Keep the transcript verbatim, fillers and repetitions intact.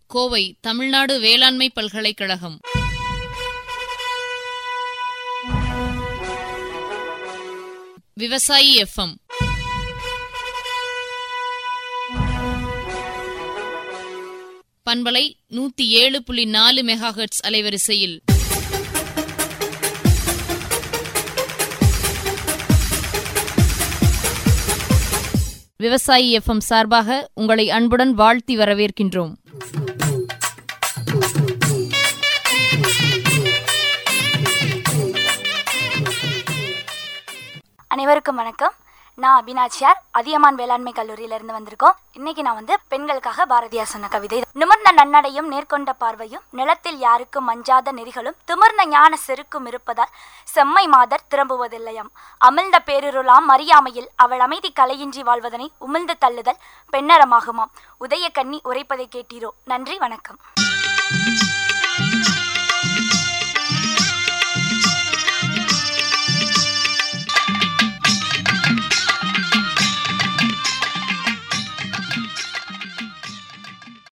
கோவை தமிழ்நாடு வேளாண்மை பல்கலைக்கழகம். விவசாயி எஃப்எம் பண்பலை நூத்தி ஏழு புள்ளி நாலு மெகாஹெர்ட்ஸ் அலைவரிசையில் விவசாயி எஃப்எம் சார்பாக உங்களை அன்புடன் வாழ்த்தி வரவேற்கின்றோம். அனைவருக்கும் வணக்கம். நான் அபினாச்சியார், அதியமான் வேளாண்மை கல்லூரியிலிருந்து வந்திருக்கோம். இன்னைக்கு நான் வந்து பெண்களுக்காக பாரதியார் சொன்ன கவிதை. நிமிர்ந்த நன்னடையும் நேர்கொண்ட பார்வையும் நிலத்தில் யாருக்கும் மஞ்சாத நெறிகளும் திமிர்ந்த ஞான செருக்கும் இருப்பதால் செம்மை மாதர் திரும்புவதில்லையாம். அமிழ்ந்த பேருருளாம் அறியாமையில் அவள் அமைதி கலையின்றி வாழ்வதனை உமிழ்ந்து தள்ளுதல் பெண்ணறமாகுமாம். உதய கண்ணி உரைப்பதை கேட்டீரோ. நன்றி, வணக்கம்.